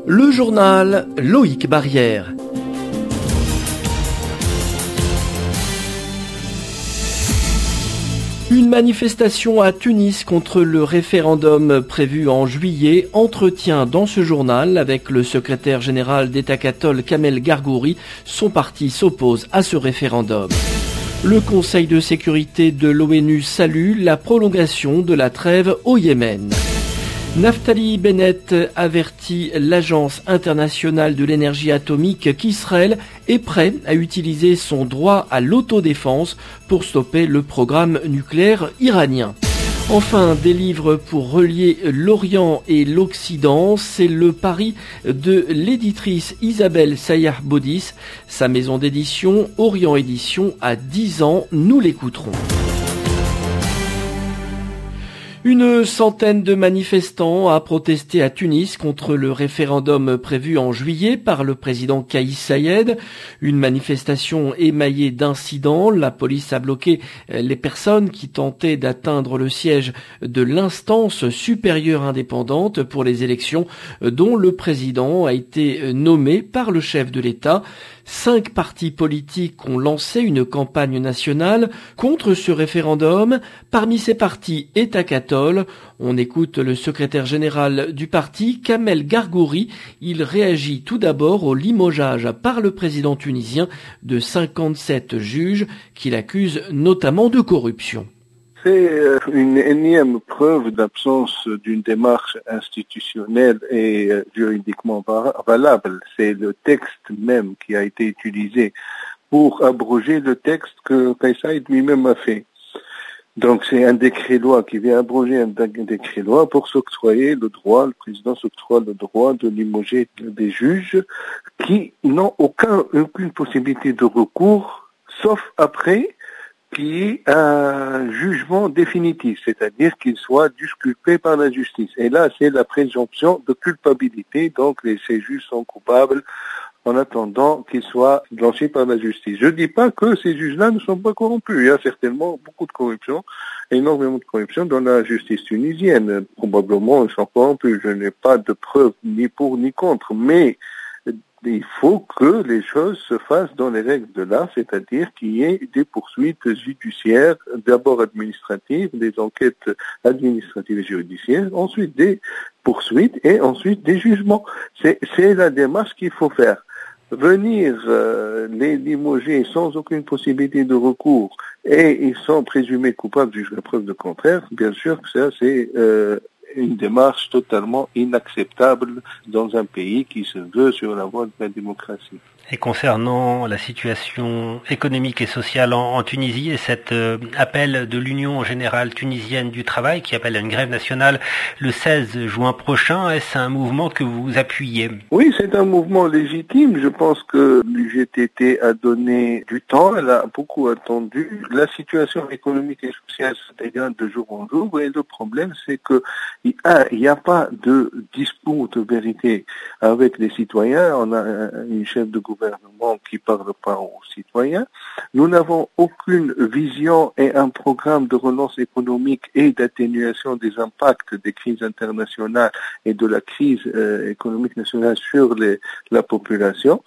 Le journal Loïc Barrière. Une manifestation à Tunis contre le référendum prévu en juillet. Entretien dans ce journal avec le secrétaire général d'État catholique Kamel Gargouri. Son parti s'oppose à ce référendum. Le Conseil de sécurité de l'ONU salue la prolongation de la trêve au Yémen. Naftali Bennett avertit l'Agence internationale de l'énergie atomique qu'Israël est prêt à utiliser son droit à l'autodéfense pour stopper le programme nucléaire iranien. Enfin, des livres pour relier l'Orient et l'Occident, c'est le pari de l'éditrice Isabelle Sayah-Baudis. Sa maison d'édition, Orient Édition, a 10 ans, nous l'écouterons. Une centaine de manifestants a protesté à Tunis contre le référendum prévu en juillet par le président Kais Saied. Une manifestation émaillée d'incidents. La police a bloqué les personnes qui tentaient d'atteindre le siège de l'instance supérieure indépendante pour les élections dont le président a été nommé par le chef de l'État. 5 partis politiques ont lancé une campagne nationale contre ce référendum. Parmi ces partis, État catholique. On écoute le secrétaire général du parti, Kamel Gargouri. Il réagit tout d'abord au limogeage par le président tunisien de 57 juges qu'il accuse notamment de corruption. C'est une énième preuve d'absence d'une démarche institutionnelle et juridiquement valable. C'est le texte même qui a été utilisé pour abroger le texte que Kais Saied lui-même a fait. Donc c'est un décret-loi qui vient abroger un décret-loi pour s'octroyer le droit, le président s'octroie le droit de limoger des juges qui n'ont aucune possibilité de recours, sauf après qu'il y ait un jugement définitif, c'est-à-dire qu'il soit disculpé par la justice. Et là, c'est la présomption de culpabilité, donc ces juges sont coupables en attendant qu'ils soient blanchis par la justice. Je ne dis pas que ces juges-là ne sont pas corrompus. Il y a certainement beaucoup de corruption, énormément de corruption dans la justice tunisienne. Probablement, ils sont corrompus. Je n'ai pas de preuves ni pour ni contre, mais il faut que les choses se fassent dans les règles de l'art, c'est-à-dire qu'il y ait des poursuites judiciaires, d'abord administratives, des enquêtes administratives et judiciaires, ensuite des poursuites et ensuite des jugements. C'est la démarche qu'il faut faire. Venir les limoger sans aucune possibilité de recours et ils sont présumés coupables jusqu'à preuve de contraire, bien sûr que ça c'est une démarche totalement inacceptable dans un pays qui se veut sur la voie de la démocratie. Et concernant la situation économique et sociale en Tunisie et cet appel de l'Union générale tunisienne du travail qui appelle à une grève nationale le 16 juin prochain, est-ce un mouvement que vous appuyez? Oui, c'est un mouvement légitime. Je pense que l'UGTT a donné du temps, elle a beaucoup attendu. La situation économique et sociale se dégrade de jour en jour et le problème c'est que il n'y a pas de dispute de vérité avec les citoyens. On a une chef de gouvernement qui ne parle pas aux citoyens. Nous n'avons aucune vision et un programme de relance économique et d'atténuation des impacts des crises internationales et de la crise économique nationale sur la population.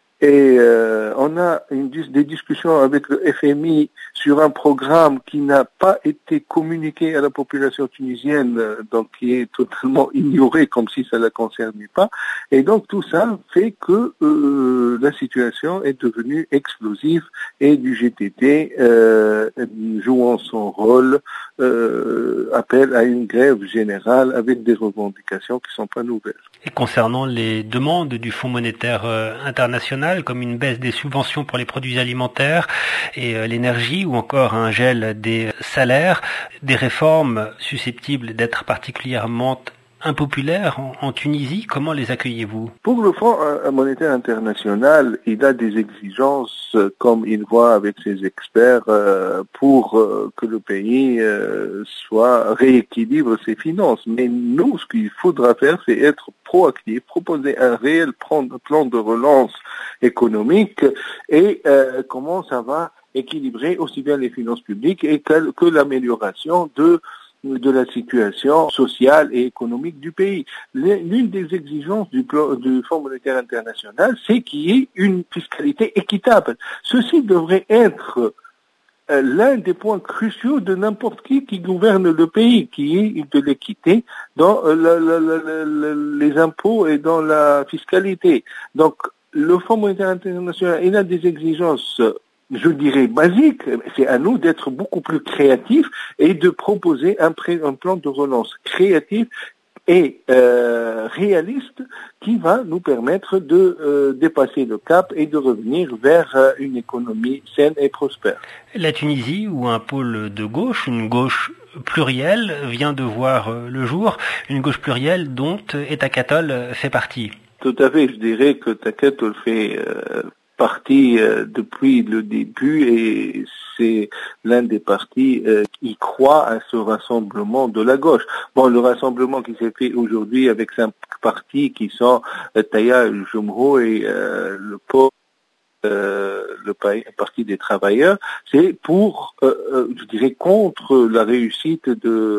Et on a des discussions avec le FMI sur un programme qui n'a pas été communiqué à la population tunisienne, donc qui est totalement ignoré comme si ça ne la concernait pas. Et donc tout ça fait que la situation est devenue explosive et du GTT jouant son rôle appelle à une grève générale avec des revendications qui ne sont pas nouvelles. Et concernant les demandes du Fonds monétaire international, comme une baisse des subventions pour les produits alimentaires et l'énergie, ou encore un gel des salaires, des réformes susceptibles d'être particulièrement impopulaires en Tunisie, comment les accueillez-vous? Pour le Fonds monétaire international, il a des exigences, comme il voit avec ses experts, pour que le pays rééquilibre ses finances. Mais nous, ce qu'il faudra faire, c'est être proactif, proposer un réel plan de relance économique et comment ça va équilibrer aussi bien les finances publiques et que l'amélioration de de la situation sociale et économique du pays. L'une des exigences du Fonds monétaire international, c'est qu'il y ait une fiscalité équitable. Ceci devrait être l'un des points cruciaux de n'importe qui gouverne le pays, qui est de l'équité dans les impôts et dans la fiscalité. Donc, le Fonds monétaire international, il a des exigences, je dirais, basiques. C'est à nous d'être beaucoup plus créatifs et de proposer un plan de relance créatif et réaliste qui va nous permettre de dépasser le cap et de revenir vers une économie saine et prospère. La Tunisie, où un pôle de gauche, une gauche plurielle, vient de voir le jour, une gauche plurielle dont Ettakatol fait partie. Tout à fait, je dirais que Ettakatol fait partie depuis le début et c'est l'un des partis qui croit à ce rassemblement de la gauche. Bon, le rassemblement qui s'est fait aujourd'hui avec 5 partis qui sont Taya, Jomho et le Parti des travailleurs, c'est pour, je dirais, contre la réussite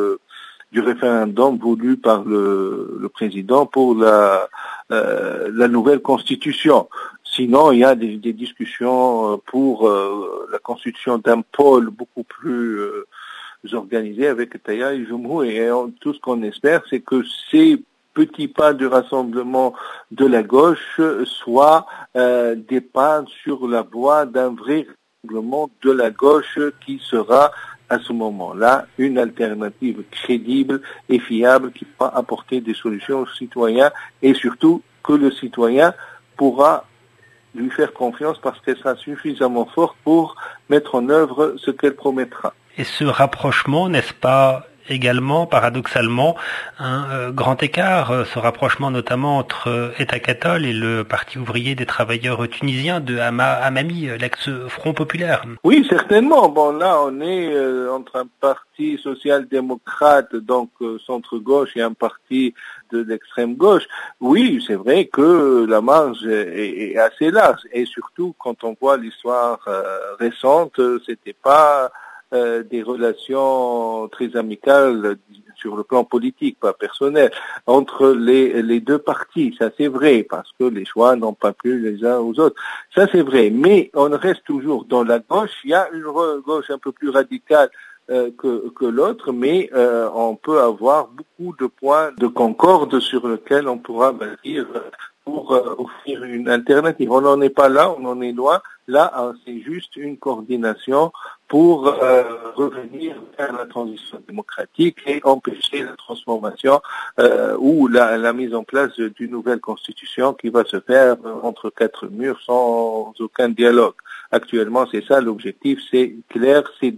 du référendum voulu par le président pour la nouvelle constitution. Sinon, il y a des discussions pour la constitution d'un pôle beaucoup plus organisé avec Taya et Jomho. Et tout ce qu'on espère, c'est que ces petits pas du rassemblement de la gauche soient des pas sur la voie d'un vrai rassemblement de la gauche qui sera à ce moment-là une alternative crédible et fiable qui pourra apporter des solutions aux citoyens et surtout que le citoyen pourra lui faire confiance parce qu'elle sera suffisamment forte pour mettre en œuvre ce qu'elle promettra. Et ce rapprochement, n'est-ce pas également, paradoxalement, un grand écart, ce rapprochement notamment entre Ettakatol et le Parti ouvrier des travailleurs tunisiens de Hamami, l'ex-Front populaire? Oui, certainement. Bon, là, on est entre un parti social-démocrate, donc centre-gauche, et un parti de l'extrême gauche. Oui, c'est vrai que la marge est assez large. Et surtout, quand on voit l'histoire récente, c'était pas des relations très amicales sur le plan politique, pas personnel, entre les deux partis. Ça, c'est vrai, parce que les choix n'ont pas plu les uns aux autres. Ça, c'est vrai. Mais on reste toujours dans la gauche. Il y a une gauche un peu plus radicale que l'autre, mais on peut avoir beaucoup de points de concorde sur lesquels on pourra bâtir pour offrir une alternative. On n'en est pas là, on en est loin. Là, c'est juste une coordination pour revenir vers la transition démocratique et empêcher la transformation ou la mise en place d'une nouvelle constitution qui va se faire entre 4 murs sans aucun dialogue. Actuellement, c'est ça l'objectif, c'est clair, c'est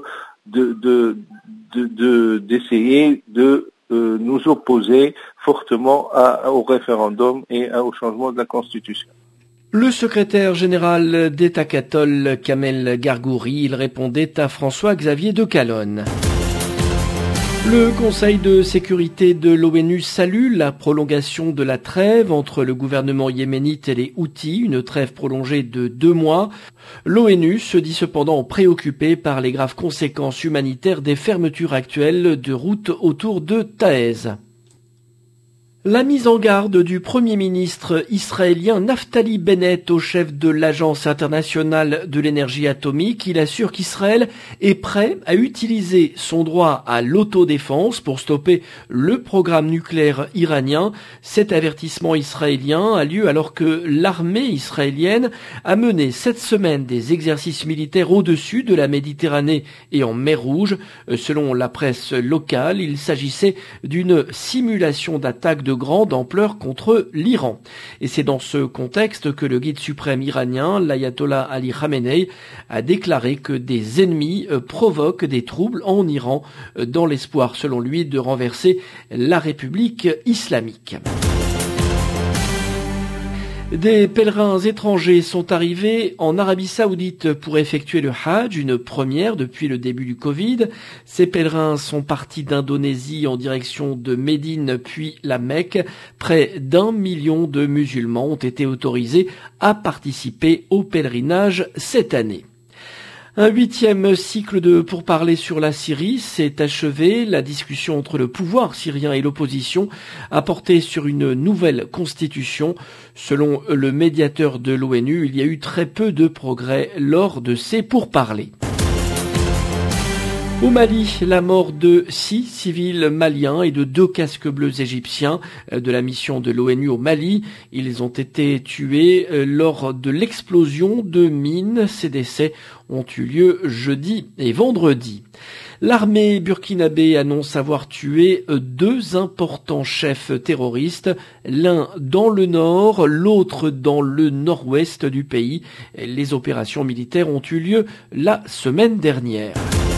d'essayer de nous opposer fortement au référendum et au changement de la Constitution. Le secrétaire général d'Ettakatol, Kamel Gargouri, il répondait à François-Xavier de Calonne. Le Conseil de sécurité de l'ONU salue la prolongation de la trêve entre le gouvernement yéménite et les Houthis, une trêve prolongée de 2 mois. L'ONU se dit cependant préoccupée par les graves conséquences humanitaires des fermetures actuelles de routes autour de Taez. La mise en garde du Premier ministre israélien Naftali Bennett au chef de l'Agence internationale de l'énergie atomique, il assure qu'Israël est prêt à utiliser son droit à l'autodéfense pour stopper le programme nucléaire iranien. Cet avertissement israélien a lieu alors que l'armée israélienne a mené cette semaine des exercices militaires au-dessus de la Méditerranée et en mer Rouge. Selon la presse locale, il s'agissait d'une simulation d'attaque de grande ampleur contre l'Iran. Et c'est dans ce contexte que le guide suprême iranien, l'ayatollah Ali Khamenei, a déclaré que des ennemis provoquent des troubles en Iran dans l'espoir, selon lui, de renverser la République islamique. Des pèlerins étrangers sont arrivés en Arabie Saoudite pour effectuer le Hajj, une première depuis le début du Covid. Ces pèlerins sont partis d'Indonésie en direction de Médine puis la Mecque. Près d'1 million de musulmans ont été autorisés à participer au pèlerinage cette année. Un 8e cycle de pourparlers sur la Syrie s'est achevé. La discussion entre le pouvoir syrien et l'opposition a porté sur une nouvelle constitution. Selon le médiateur de l'ONU, il y a eu très peu de progrès lors de ces pourparlers. Au Mali, la mort de 6 civils maliens et de 2 casques bleus égyptiens de la mission de l'ONU au Mali. Ils ont été tués lors de l'explosion de mines. Ces décès ont eu lieu jeudi et vendredi. L'armée burkinabé annonce avoir tué 2 importants chefs terroristes, l'un dans le nord, l'autre dans le nord-ouest du pays. Les opérations militaires ont eu lieu la semaine dernière.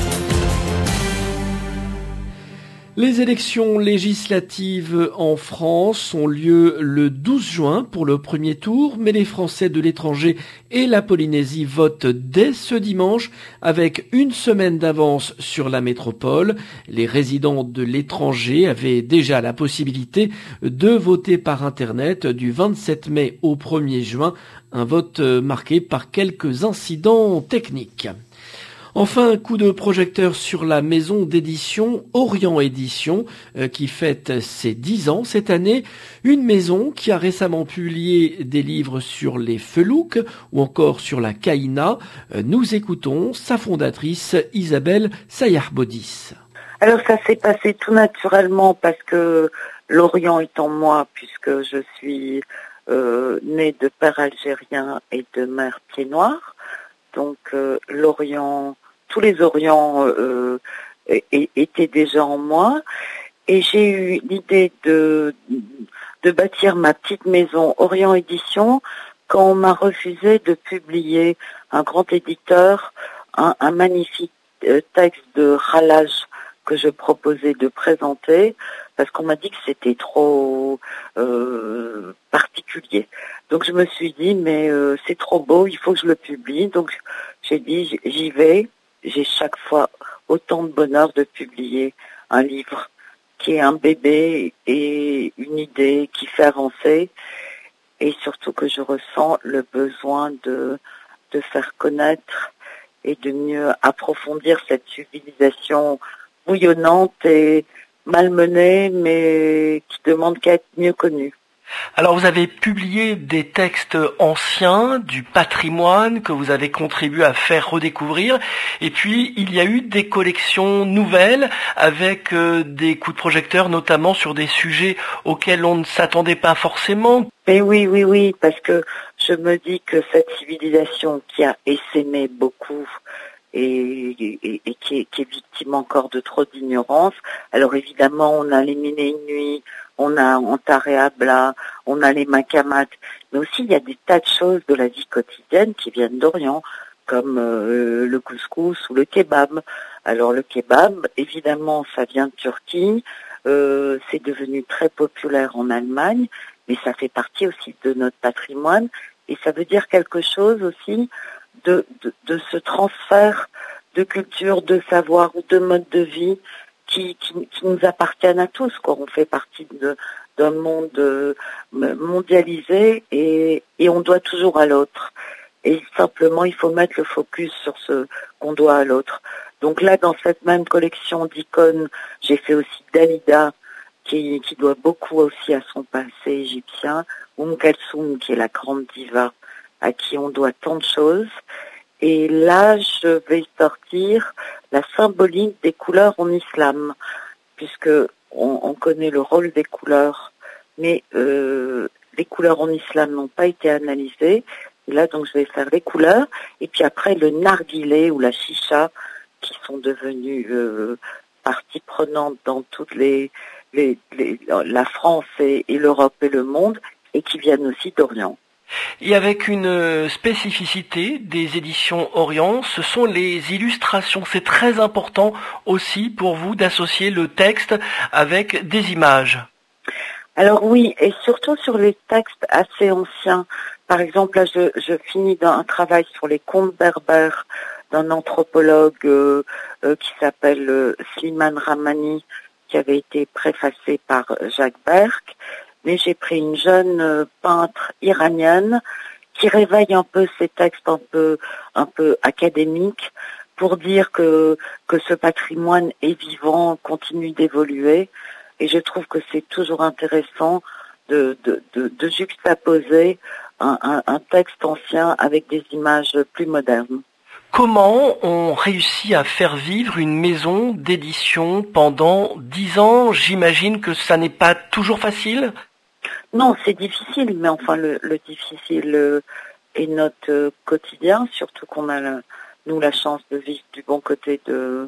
Les élections législatives en France ont lieu le 12 juin pour le premier tour, mais les Français de l'étranger et la Polynésie votent dès ce dimanche avec une semaine d'avance sur la métropole. Les résidents de l'étranger avaient déjà la possibilité de voter par Internet du 27 mai au 1er juin, un vote marqué par quelques incidents techniques. Enfin, un coup de projecteur sur la maison d'édition Orient Édition qui fête ses 10 ans cette année. Une maison qui a récemment publié des livres sur les Felouks ou encore sur la Caïna. Nous écoutons sa fondatrice Isabelle Sayarbodis. Alors ça s'est passé tout naturellement parce que l'Orient est en moi puisque je suis née de père algérien et de mère pied noir. Donc l'Orient, tous les Orients étaient déjà en moi, et j'ai eu l'idée de bâtir ma petite maison Orient Édition quand on m'a refusé de publier un grand éditeur, un magnifique texte de ralage que je proposais de présenter, parce qu'on m'a dit que c'était trop particulier. Donc je me suis dit, mais c'est trop beau, il faut que je le publie. Donc j'ai dit, j'y vais. J'ai chaque fois autant de bonheur de publier un livre qui est un bébé et une idée qui fait avancer, et surtout que je ressens le besoin de faire connaître et de mieux approfondir cette civilisation bouillonnante et malmenée, mais qui demande qu'à être mieux connue. Alors vous avez publié des textes anciens, du patrimoine que vous avez contribué à faire redécouvrir, et puis il y a eu des collections nouvelles avec des coups de projecteur notamment sur des sujets auxquels on ne s'attendait pas forcément. Mais oui, parce que je me dis que cette civilisation qui a essaimé beaucoup et qui est victime encore de trop d'ignorance. Alors évidemment, on a les Ménénuits, on a Antaréabla, on a les Makamat, mais aussi il y a des tas de choses de la vie quotidienne qui viennent d'Orient, comme le couscous ou le kebab. Alors le kebab, évidemment, ça vient de Turquie, c'est devenu très populaire en Allemagne, mais ça fait partie aussi de notre patrimoine, et ça veut dire quelque chose aussi de ce transfert de culture, de savoir ou de mode de vie qui nous appartiennent à tous, quoi. On fait partie d'un monde mondialisé et on doit toujours à l'autre. Et simplement, il faut mettre le focus sur ce qu'on doit à l'autre. Donc là, dans cette même collection d'icônes, j'ai fait aussi Dalida, qui doit beaucoup aussi à son passé égyptien, Kalsoum, qui est la grande diva, à qui on doit tant de choses. Et là, je vais sortir la symbolique des couleurs en islam, puisque on connaît le rôle des couleurs, mais les couleurs en islam n'ont pas été analysées. Et là, donc, je vais faire les couleurs, et puis après, le narguilé ou la chicha, qui sont devenus partie prenante dans toutes la France et l'Europe et le monde, et qui viennent aussi d'Orient. Et avec une spécificité des éditions Orient, ce sont les illustrations. C'est très important aussi pour vous d'associer le texte avec des images. Alors oui, et surtout sur les textes assez anciens. Par exemple, là, je finis un travail sur les contes berbères d'un anthropologue qui s'appelle Slimane Ramani, qui avait été préfacé par Jacques Berck. Mais j'ai pris une jeune peintre iranienne réveille un peu ces textes un peu académiques pour dire que ce patrimoine est vivant, continue d'évoluer. Et je trouve que c'est toujours intéressant de juxtaposer un texte ancien avec des images plus modernes. Comment on réussit à faire vivre une maison d'édition pendant 10 ans? J'imagine que ça n'est pas toujours facile. Non, c'est difficile, mais enfin le difficile est notre quotidien, surtout qu'on a nous la chance de vivre du bon côté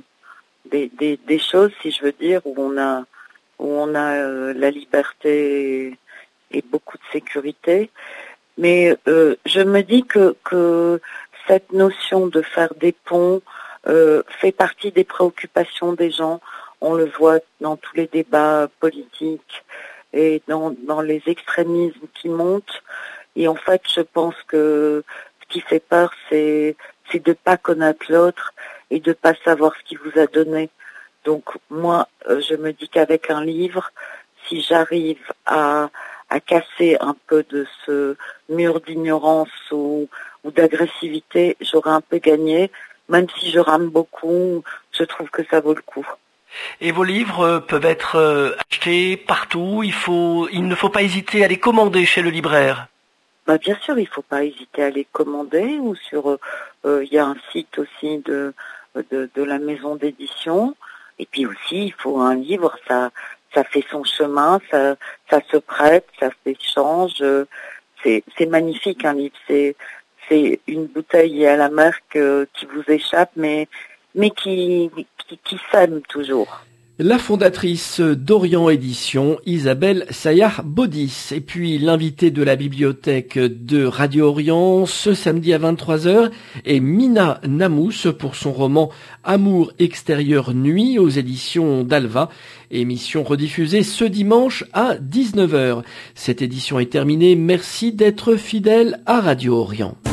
des choses, si je veux dire, où on a la liberté et beaucoup de sécurité. Mais je me dis que cette notion de faire des ponts fait partie des préoccupations des gens. On le voit dans tous les débats politiques et dans les extrémismes qui montent. Et en fait, je pense que ce qui fait peur, c'est de pas connaître l'autre et de pas savoir ce qu'il vous a donné. Donc moi, je me dis qu'avec un livre, si j'arrive à casser un peu de ce mur d'ignorance ou d'agressivité, j'aurais un peu gagné. Même si je rame beaucoup, je trouve que ça vaut le coup. Et vos livres peuvent être achetés partout. Il ne faut pas hésiter à les commander chez le libraire. Bah bien sûr, il faut pas hésiter à les commander ou sur. Il y a un site aussi de la maison d'édition. Et puis aussi, il faut un livre. Ça fait son chemin, ça se prête, ça s'échange. C'est magnifique un livre. C'est une bouteille à la mer qui vous échappe, mais qui sème toujours. La fondatrice d'Orient Édition, Isabelle Sayar-Baudis, et puis l'invité de la bibliothèque de Radio Orient ce samedi à 23h est Mina Namous pour son roman Amour extérieur nuit aux éditions d'Alva, émission rediffusée ce dimanche à 19h. Cette édition est terminée, merci d'être fidèle à Radio Orient.